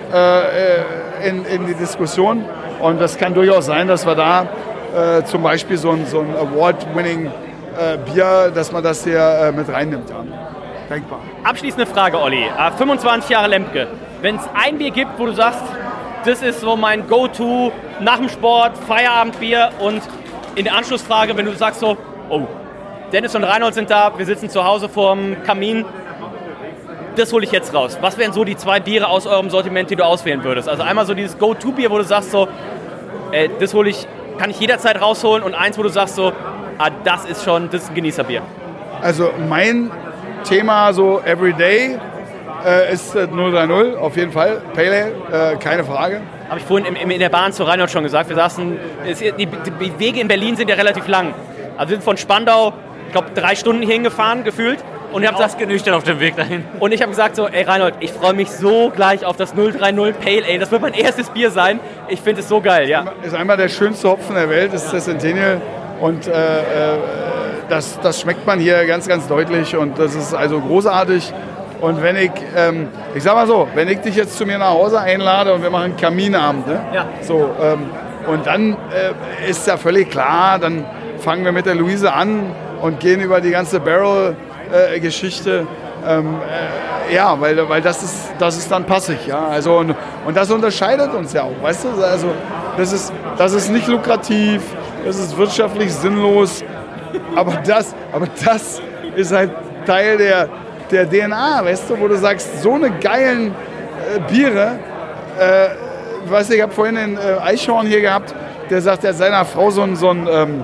äh, in, in die Diskussion. Und das kann durchaus sein, dass wir da äh, zum Beispiel so ein, so ein Award-winning äh, Bier, dass man das hier äh, mit reinnimmt. Ja. Denkbar. Abschließende Frage, Olli. Äh, fünfundzwanzig Jahre Lemke. Wenn es ein Bier gibt, wo du sagst, das ist so mein Go-To nach dem Sport, Feierabendbier, und in der Anschlussfrage, wenn du sagst so, oh, Dennis und Reinhold sind da, wir sitzen zu Hause vorm Kamin, das hole ich jetzt raus. Was wären so die zwei Biere aus eurem Sortiment, die du auswählen würdest? Also einmal so dieses Go-To-Bier, wo du sagst so, äh, das hole ich, kann ich jederzeit rausholen, und eins, wo du sagst so, ah, das ist schon, das ist ein Genießerbier. Also mein Thema so Everyday äh, ist äh, null drei null, auf jeden Fall. Pale Ale, äh, keine Frage. Habe ich vorhin im, im, in der Bahn zu Reinhold schon gesagt. Wir saßen, es, die, die Wege in Berlin sind ja relativ lang. Also wir sind von Spandau, ich glaube, drei Stunden hier hingefahren, gefühlt. Und ich habe ausgenüchtert auf dem Weg dahin. Und ich habe gesagt so, ey Reinhold, ich freue mich so gleich auf das null drei null Pale Ale. Das wird mein erstes Bier sein. Ich finde es so geil, ja. Ist einmal der schönste Hopfen der Welt, ist das Centennial. Und äh, äh, das, das schmeckt man hier ganz, ganz deutlich. Und das ist also großartig. Und wenn ich, ähm, ich sag mal so, wenn ich dich jetzt zu mir nach Hause einlade und wir machen Kaminabend, ne? Ja. So, ähm, und dann äh, ist ja völlig klar, dann fangen wir mit der Luise an und gehen über die ganze Barrel-Geschichte. Äh, ähm, äh, ja, weil, weil das ist, das ist dann passig, ja. Also, und, und das unterscheidet uns ja auch, weißt du? Also, das ist, das ist nicht lukrativ, das ist wirtschaftlich sinnlos, aber das, aber das ist halt Teil der der D N A, weißt du, wo du sagst, so eine geilen äh, Biere, äh, weißt du, ich habe vorhin den äh, Eichhorn hier gehabt, der sagt, er hat seiner Frau so ein, so ein, ähm,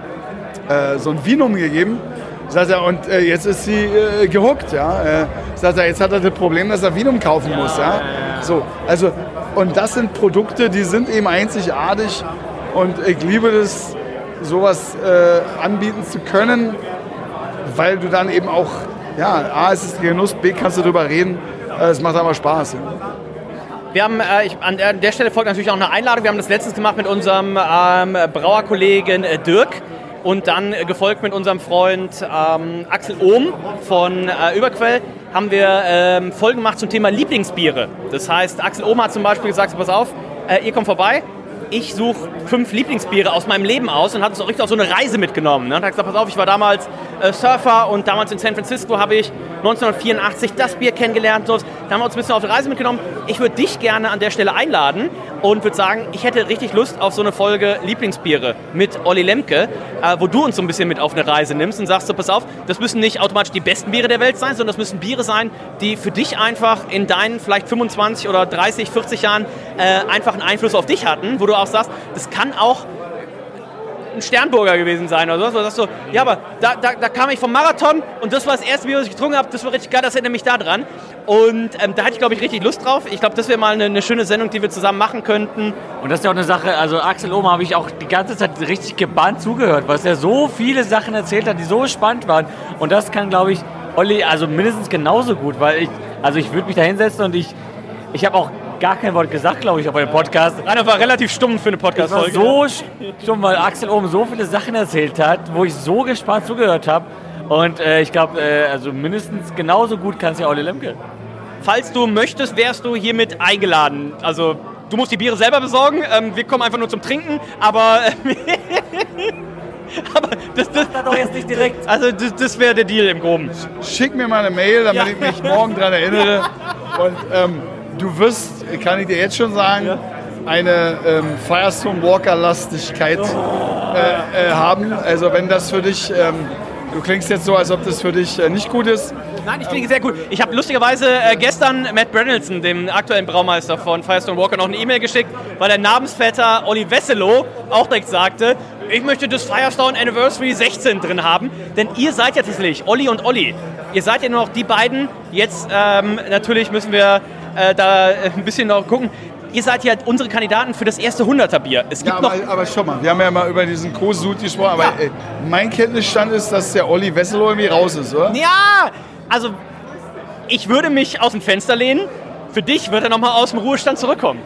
äh, so ein Vinum gegeben, sagt er, und äh, jetzt ist sie äh, gehuckt, ja, äh, sagt er, jetzt hat er das Problem, dass er Vinum kaufen muss, ja, so, also, und das sind Produkte, die sind eben einzigartig, und ich liebe das, sowas äh, anbieten zu können, weil du dann eben auch, ja, A, es ist Genuss, B, kannst du drüber reden. Es macht aber Spaß. Ja. wir haben, äh, ich, an der, der Stelle folgt natürlich auch eine Einladung. Wir haben das letztens gemacht mit unserem ähm, Brauerkollegen äh, Dirk und dann äh, gefolgt mit unserem Freund ähm, Axel Ohm von äh, Überquell, haben wir ähm, Folgen gemacht zum Thema Lieblingsbiere. Das heißt, Axel Ohm hat zum Beispiel gesagt, pass auf, äh, ihr kommt vorbei, ich suche fünf Lieblingsbiere aus meinem Leben aus und hat uns auch richtig auf so eine Reise mitgenommen. Ne? Und hat gesagt, pass auf, ich war damals äh, Surfer und damals in San Francisco habe ich neunzehnhundertvierundachtzig das Bier kennengelernt. So. Da haben wir uns ein bisschen auf die Reise mitgenommen. Ich würde dich gerne an der Stelle einladen und würde sagen, ich hätte richtig Lust auf so eine Folge Lieblingsbiere mit Olli Lemke, äh, wo du uns so ein bisschen mit auf eine Reise nimmst und sagst so, pass auf, das müssen nicht automatisch die besten Biere der Welt sein, sondern das müssen Biere sein, die für dich einfach in deinen vielleicht fünfundzwanzig oder dreißig, vierzig Jahren äh, einfach einen Einfluss auf dich hatten, wo du auch sagst, das kann auch ein Sternburger gewesen sein oder sowas. Wo du sagst so, ja, aber da, da, da kam ich vom Marathon und das war das erste Bier, was ich getrunken habe, das war richtig geil, das erinnert mich da dran. Und ähm, da hatte ich, glaube ich, richtig Lust drauf. Ich glaube, das wäre mal eine, eine schöne Sendung, die wir zusammen machen könnten. Und das ist ja auch eine Sache, also Axel Ohm habe ich auch die ganze Zeit richtig gebannt zugehört, weil er so viele Sachen erzählt hat, die so spannend waren. Und das kann, glaube ich, Olli also mindestens genauso gut, weil ich, also ich würde mich da hinsetzen und ich, ich habe auch gar kein Wort gesagt, glaube ich, auf einem Podcast. Rainer war relativ stumm für eine Podcast-Folge. Ich war so stumm, weil Axel Ohm so viele Sachen erzählt hat, wo ich so gespannt zugehört habe. Und äh, ich glaube, äh, also mindestens genauso gut kann es ja Olli Lemke. Falls du möchtest, wärst du hiermit eingeladen. Also, du musst die Biere selber besorgen. Ähm, wir kommen einfach nur zum Trinken, aber... aber das, das, das doch jetzt nicht direkt. Also, das, das wäre der Deal im Groben. Schick mir mal eine Mail, damit Ja. ich mich morgen dran erinnere. Und ähm, du wirst, kann ich dir jetzt schon sagen, ja. eine ähm, Firestone Walker-Lastigkeit äh, äh, haben. Also, wenn das für dich... Ähm, du klingst jetzt so, als ob das für dich äh, nicht gut ist. Nein, ich klinge sehr gut. Ich habe lustigerweise äh, gestern Matt Brennelson, dem aktuellen Braumeister von Firestone Walker, noch eine E-Mail geschickt, weil der Namensvetter Olli Wesselow auch direkt sagte, ich möchte das Firestone Anniversary sechzehn drin haben, denn ihr seid ja tatsächlich, Olli und Olli, ihr seid ja nur noch die beiden. Jetzt ähm, natürlich müssen wir äh, da ein bisschen noch gucken. Ihr seid ja unsere Kandidaten für das erste hunderter-Bier. Es gibt Ja, noch aber, aber schau mal, wir haben ja mal über diesen Kosut gesprochen, aber Ja. äh, mein Kenntnisstand ist, dass der Olli Wesselow irgendwie raus ist, oder? Ja, also ich würde mich aus dem Fenster lehnen. Für dich wird er nochmal aus dem Ruhestand zurückkommen.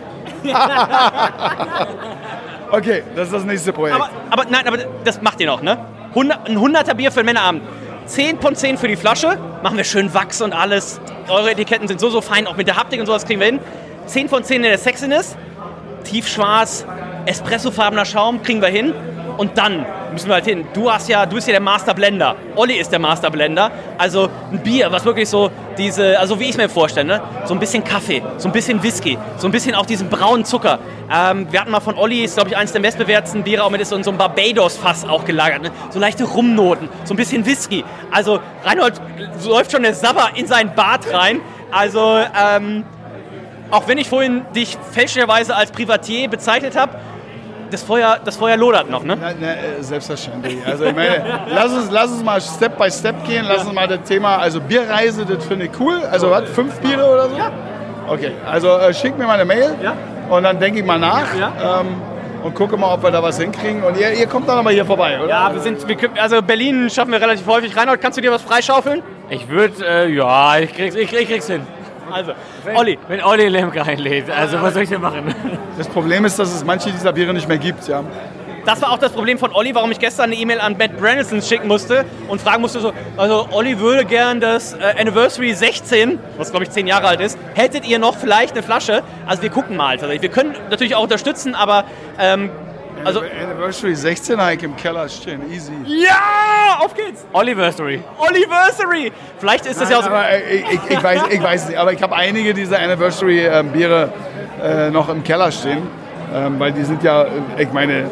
Okay, das ist das nächste Projekt. Aber, aber nein, aber das macht ihr noch, ne? hundert, ein hunderter Bier für den Männerabend. zehn von zehn für die Flasche. Machen wir schön Wachs und alles. Eure Etiketten sind so, so fein. Auch mit der Haptik und sowas kriegen wir hin. zehn von zehn in der Sexiness. Tiefschwarz, espressofarbener Schaum kriegen wir hin. Und dann müssen wir halt hin. Du hast ja, du bist ja der Master Blender. Olli ist der Master Blender. Also ein Bier, was wirklich so diese, also wie ich es mir vorstelle, ne? So ein bisschen Kaffee, so ein bisschen Whisky, so ein bisschen auch diesen braunen Zucker. Ähm, wir hatten mal von Olli, ist glaube ich eines der bestbewerteten Biere, auch mit so, so einem Barbados-Fass auch gelagert. Ne? So leichte Rumnoten, so ein bisschen Whisky. Also Reinhold läuft schon der Sabber in seinen Bart rein. Also ähm, auch wenn ich vorhin dich fälschlicherweise als Privatier bezeichnet habe, Das Feuer, das Feuer lodert noch, ne? Na, na, äh, selbstverständlich. Also ich meine, lass uns, lass uns mal Step by Step gehen. Lass uns mal das Thema, also Bierreise, das finde ich cool. Also was, fünf Biere oder so? Ja. Okay, also äh, schick mir mal eine Mail Ja. und dann denke ich mal nach Ja. ähm, und gucke mal, ob wir da was hinkriegen. Und ihr, ihr kommt dann aber hier vorbei, oder? Ja, wir sind, wir, können- also Berlin schaffen wir relativ häufig. Reinhold, kannst du dir was freischaufeln? Ich würde, äh, ja, ich krieg's, ich, ich krieg's hin. Also, Olli. Wenn Olli Lemke einlädt, also was soll ich denn machen? Das Problem ist, dass es manche dieser Biere nicht mehr gibt. Ja. Das war auch das Problem von Olli, warum ich gestern eine E-Mail an Matt Brennelson schicken musste und fragen musste so, also Olli würde gern das äh, Anniversary sechzehn, was glaube ich zehn Jahre alt ist, hättet ihr noch vielleicht eine Flasche? Also wir gucken mal. Also wir können natürlich auch unterstützen, aber ähm, also Anniversary sechzehn habe ich im Keller stehen, easy. ja, auf geht's. Olliversary. Olliversary. Vielleicht ist das ja auch so. Aber äh, ich, ich, ich, weiß, ich weiß nicht, aber ich habe einige dieser Anniversary-Biere äh, noch im Keller stehen, ähm, weil die sind ja, äh, ich meine,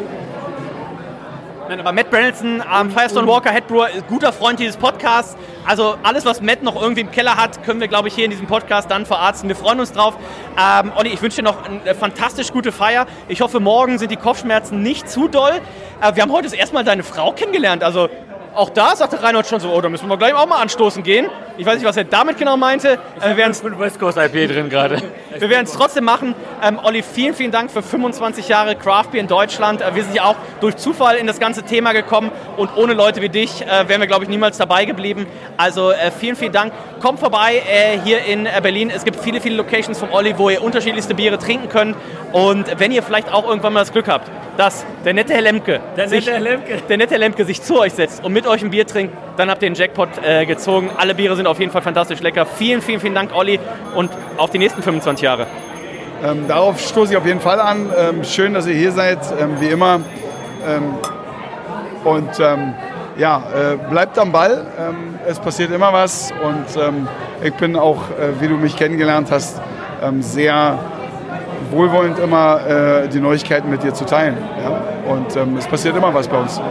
Nein, aber Matt Brennelson, ähm, Firestone Walker, Headbrewer, guter Freund dieses Podcasts. Also alles, was Matt noch irgendwie im Keller hat, können wir, glaube ich, hier in diesem Podcast dann verarzten. Wir freuen uns drauf. Ähm, Olli, ich wünsche dir noch eine fantastisch gute Feier. Ich hoffe, morgen sind die Kopfschmerzen nicht zu doll. Äh, wir haben heute das erste Mal deine Frau kennengelernt. Also auch da sagte Reinhold schon so, oh, da müssen wir gleich auch mal anstoßen gehen. Ich weiß nicht, was er damit genau meinte. Ich habe einen West Coast I P A drin gerade. Wir werden es trotzdem machen. Ähm, Olli, vielen, vielen Dank für fünfundzwanzig Jahre Craft Beer in Deutschland. Äh, wir sind ja auch durch Zufall in das ganze Thema gekommen und ohne Leute wie dich äh, wären wir, glaube ich, niemals dabei geblieben. Also äh, vielen, vielen Dank. Kommt vorbei äh, hier in äh, Berlin. Es gibt viele, viele Locations vom Olli, wo ihr unterschiedlichste Biere trinken könnt. Und wenn ihr vielleicht auch irgendwann mal das Glück habt, dass der nette Herr Lemke, der, sich, nette Herr Lemke. der nette Herr Lemke sich zu euch setzt und mit euch ein Bier trinkt, dann habt ihr den Jackpot äh, gezogen. Alle Biere sind auf jeden Fall fantastisch lecker. Vielen, vielen, vielen Dank, Olli, und auf die nächsten fünfundzwanzig Jahre. Ähm, darauf stoße ich auf jeden Fall an. Ähm, schön, dass ihr hier seid, ähm, wie immer. Ähm, und ähm, ja, äh, bleibt am Ball. Ähm, es passiert immer was. Und ähm, ich bin auch, äh, wie du mich kennengelernt hast, ähm, sehr wohlwollend immer äh, die Neuigkeiten mit dir zu teilen. Ja? Und ähm, es passiert immer was bei uns.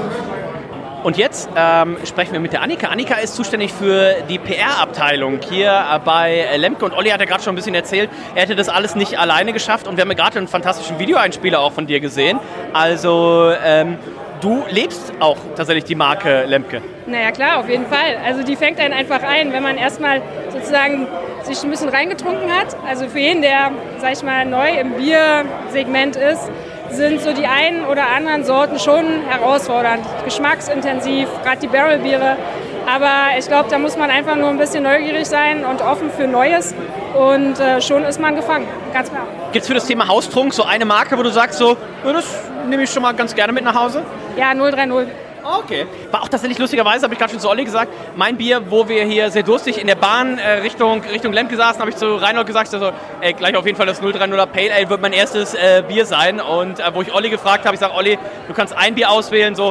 Und jetzt ähm, sprechen wir mit der Annika. Annika ist zuständig für die P R-Abteilung hier äh, bei Lemke. Und Olli hat ja gerade schon ein bisschen erzählt, er hätte das alles nicht alleine geschafft. Und wir haben ja gerade einen fantastischen Videoeinspieler auch von dir gesehen. Also ähm, du lebst auch tatsächlich die Marke Lemke. Naja klar, auf jeden Fall. Also die fängt einen einfach ein, wenn man erstmal sozusagen sich ein bisschen reingetrunken hat. Also für jeden, der, sag ich mal, neu im Biersegment ist, sind so die einen oder anderen Sorten schon herausfordernd, geschmacksintensiv, gerade die Barrelbiere. Aber ich glaube, da muss man einfach nur ein bisschen neugierig sein und offen für Neues und äh, schon ist man gefangen, ganz klar. Gibt es für das Thema Haustrunk so eine Marke, wo du sagst, so, ja, das nehme ich schon mal ganz gerne mit nach Hause? Ja, null drei null. Okay. War auch tatsächlich lustigerweise, habe ich gerade schon zu Olli gesagt, mein Bier, wo wir hier sehr durstig in der Bahn äh, Richtung, Richtung Lemke saßen, habe ich zu Reinhold gesagt, also, ey, gleich auf jeden Fall das null drei nuller Pale Ale wird mein erstes äh, Bier sein. Und äh, wo ich Olli gefragt habe, ich sage, Olli, du kannst ein Bier auswählen, so,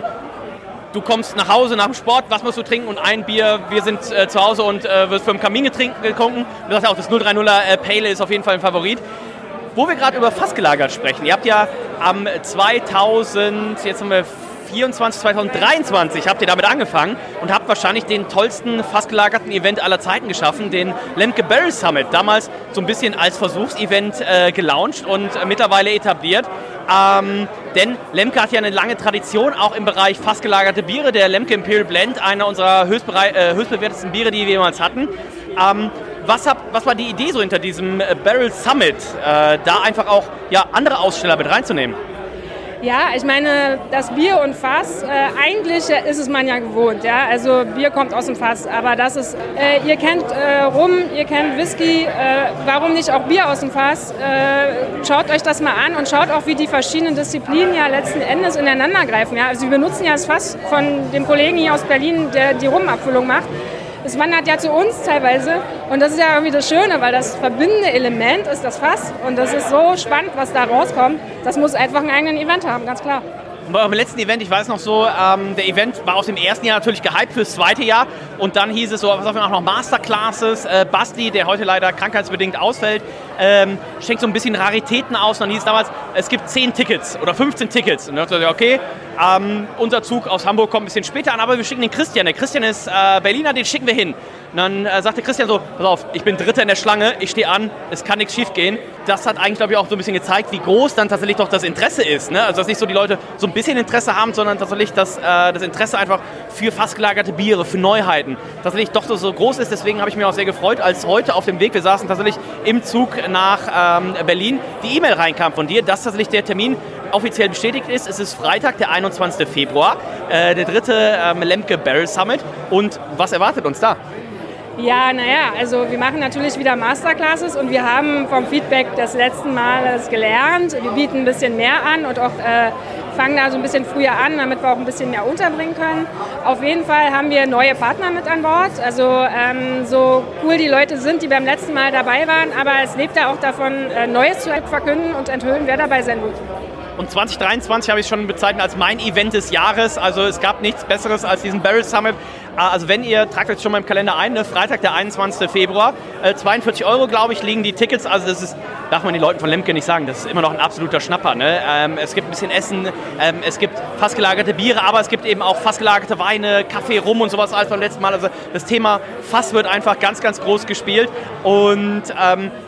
du kommst nach Hause nach dem Sport, was musst du trinken? Und ein Bier, wir sind äh, zu Hause und äh, wirst für den Kamin getrunken. Und du sagst ja auch, das null drei nuller äh, Pale Ale ist auf jeden Fall ein Favorit. Wo wir gerade über fassgelagert sprechen, ihr habt ja am zweitausend, jetzt haben wir vierundzwanzig, zweitausenddreiundzwanzig habt ihr damit angefangen und habt wahrscheinlich den tollsten fassgelagerten Event aller Zeiten geschaffen, den Lemke Barrel Summit, damals so ein bisschen als Versuchsevent äh, gelauncht und äh, mittlerweile etabliert. Ähm, denn Lemke hat ja eine lange Tradition, auch im Bereich fassgelagerte Biere. Der Lemke Imperial Blend, einer unserer höchstberei- äh, höchstbewertesten Biere, die wir jemals hatten. Ähm, was, hab, was war die Idee so hinter diesem äh, Barrel Summit, äh, da einfach auch ja, andere Aussteller mit reinzunehmen? Ja, ich meine, das Bier und Fass, äh, eigentlich ist es man ja gewohnt, ja, also Bier kommt aus dem Fass, aber das ist, äh, ihr kennt äh, Rum, ihr kennt Whisky, äh, warum nicht auch Bier aus dem Fass? Äh, schaut euch das mal an und schaut auch, wie die verschiedenen Disziplinen ja letzten Endes ineinander greifen, ja, also wir benutzen ja das Fass von dem Kollegen hier aus Berlin, der die Rumabfüllung macht. Es wandert ja zu uns teilweise und das ist ja irgendwie das Schöne, weil das verbindende Element ist das Fass und das ist so spannend, was da rauskommt. Das muss einfach einen eigenen Event haben, ganz klar. Bei eurem letzten Event, ich weiß noch so, ähm, der Event war aus dem ersten Jahr natürlich gehypt fürs zweite Jahr und dann hieß es so, was auch noch Masterclasses, äh, Basti, der heute leider krankheitsbedingt ausfällt, ähm, schenkt so ein bisschen Raritäten aus und dann hieß es damals, es gibt zehn Tickets oder fünfzehn Tickets und dann dachte ich, okay, ähm, unser Zug aus Hamburg kommt ein bisschen später an, aber wir schicken den Christian, der Christian ist äh, Berliner, den schicken wir hin. Und dann äh, sagte Christian so, pass auf, ich bin Dritter in der Schlange, ich stehe an, es kann nichts schief gehen. Das hat eigentlich, glaube ich, auch so ein bisschen gezeigt, wie groß dann tatsächlich doch das Interesse ist. Ne? Also, dass nicht so die Leute so ein bisschen Interesse haben, sondern tatsächlich das, äh, das Interesse einfach für fassgelagerte Biere, für Neuheiten, tatsächlich doch so, so groß ist. Deswegen habe ich mich auch sehr gefreut, als heute auf dem Weg, wir saßen tatsächlich im Zug nach ähm, Berlin, die E-Mail reinkam von dir, dass tatsächlich der Termin offiziell bestätigt ist. Es ist Freitag, der einundzwanzigster Februar, äh, der dritte ähm, Lemke Barrel Summit. Und was erwartet uns da? Ja, naja, also wir machen natürlich wieder Masterclasses und wir haben vom Feedback des letzten Males gelernt. Wir bieten ein bisschen mehr an und auch äh, fangen da so ein bisschen früher an, damit wir auch ein bisschen mehr unterbringen können. Auf jeden Fall haben wir neue Partner mit an Bord. Also ähm, so cool die Leute sind, die beim letzten Mal dabei waren, aber es lebt ja auch davon, äh, Neues zu verkünden und enthüllen, wer dabei sein wird. Und zwanzig dreiundzwanzig habe ich schon bezeichnet als mein Event des Jahres. Also es gab nichts Besseres als diesen Barrel Summit. Also wenn ihr, tragt euch schon mal im Kalender ein, ne? Freitag, der einundzwanzigster Februar. Äh, zweiundvierzig Euro, glaube ich, liegen die Tickets. Also das ist, darf man den Leuten von Lemke nicht sagen, das ist immer noch ein absoluter Schnapper. Ne? Ähm, es gibt ein bisschen Essen, ähm, es gibt fassgelagerte Biere, aber es gibt eben auch fassgelagerte Weine, Kaffee, Rum und sowas als beim letzten Mal. Also das Thema Fass wird einfach ganz, ganz groß gespielt. Und ähm,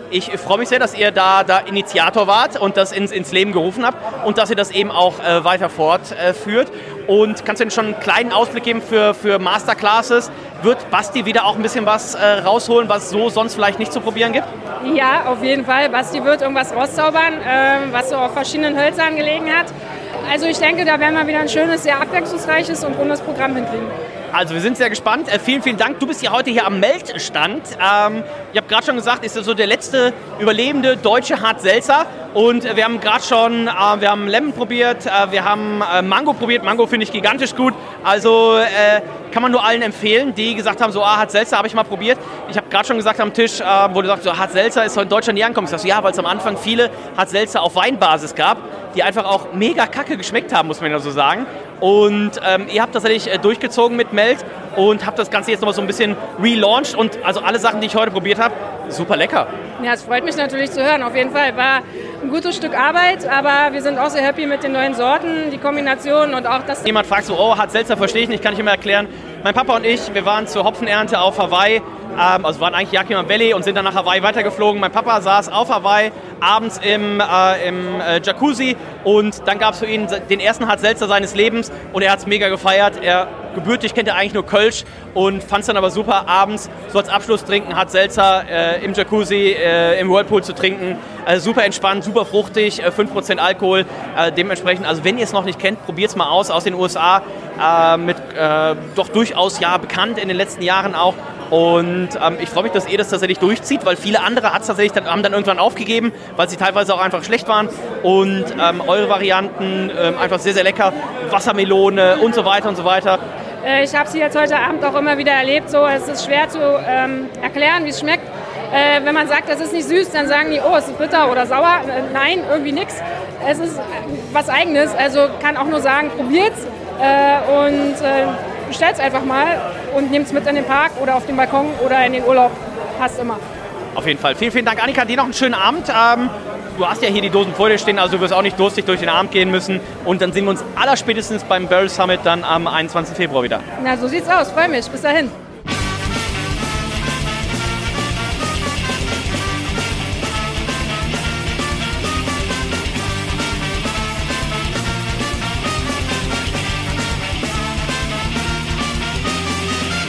Ich freue mich sehr, dass ihr da, da Initiator wart und das ins, ins Leben gerufen habt und dass ihr das eben auch äh, weiter fortführt. Äh, und kannst du denn schon einen kleinen Ausblick geben für, für Masterclasses? Wird Basti wieder auch ein bisschen was äh, rausholen, was so sonst vielleicht nicht zu probieren gibt? Ja, auf jeden Fall. Basti wird irgendwas rauszaubern, äh, was so auf verschiedenen Hölzern gelegen hat. Also ich denke, da werden wir wieder ein schönes, sehr abwechslungsreiches und rundes Programm hinkriegen. Also wir sind sehr gespannt. Äh, vielen, vielen Dank. Du bist ja heute hier am Meldstand. Ähm, ich habe gerade schon gesagt, ist das so der letzte überlebende deutsche Hart-Seltzer. Und äh, wir haben gerade schon, äh, wir haben Lemon probiert, äh, wir haben äh, Mango probiert. Mango finde ich gigantisch gut. Also äh, kann man nur allen empfehlen, die gesagt haben, so ah, Hart-Seltzer habe ich mal probiert. Ich habe gerade schon gesagt am Tisch, äh, wo du sagst, so, Hart-Seltzer ist in Deutschland nie angekommen. Ich sag so, ja, weil es am Anfang viele Hart-Seltzer auf Weinbasis gab, die einfach auch mega kacke geschmeckt haben, muss man ja so sagen. Und ähm, ihr habt tatsächlich äh, durchgezogen mit Meld und habt das Ganze jetzt nochmal so ein bisschen relaunched und also alle Sachen, die ich heute probiert habe, super lecker. Ja, es freut mich natürlich zu hören, auf jeden Fall. War ein gutes Stück Arbeit, aber wir sind auch sehr happy mit den neuen Sorten, die Kombination und auch das... Jemand fragt so, oh, Hart-Seltzer verstehe ich nicht, kann ich immer erklären. Mein Papa und ich, wir waren zur Hopfenernte auf Hawaii, ähm, also waren eigentlich Yakima Valley und sind dann nach Hawaii weitergeflogen. Mein Papa saß auf Hawaii, abends im, äh, im äh, Jacuzzi und dann gab es für ihn den ersten Hart-Seltzer seines Lebens und er hat es mega gefeiert. Er gebürtig kennt er eigentlich nur Kölsch und fand es dann aber super, abends so als Abschluss trinken, Hart-Seltzer äh, im Jacuzzi, äh, im Whirlpool zu trinken. Also super entspannt, super fruchtig, äh, fünf Prozent Alkohol. Äh, dementsprechend, also wenn ihr es noch nicht kennt, probiert es mal aus, aus den U S A. Äh, mit äh, doch durchaus ja bekannt in den letzten Jahren auch. Und ähm, ich freue mich, dass ihr das tatsächlich durchzieht, weil viele andere hat's tatsächlich dann, haben dann irgendwann aufgegeben, weil sie teilweise auch einfach schlecht waren. Und ähm, eure Varianten ähm, einfach sehr, sehr lecker. Wassermelone und so weiter und so weiter. Ich habe sie jetzt heute Abend auch immer wieder erlebt. So, es ist schwer zu ähm, erklären, wie es schmeckt. Äh, wenn man sagt, das ist nicht süß, dann sagen die, oh, es ist bitter oder sauer. Äh, nein, irgendwie nichts. Es ist was Eigenes. Also kann auch nur sagen, probiert's äh, und äh, bestellt's einfach mal und nehmt's mit in den Park oder auf den Balkon oder in den Urlaub. Passt immer. Auf jeden Fall. Vielen, vielen Dank, Annika. Dir noch einen schönen Abend. Ähm, du hast ja hier die Dosen vor dir stehen, also du wirst auch nicht durstig durch den Abend gehen müssen. Und dann sehen wir uns allerspätestens beim Barrel Summit dann am einundzwanzigsten Februar wieder. Na, so sieht's aus. Freue mich. Bis dahin.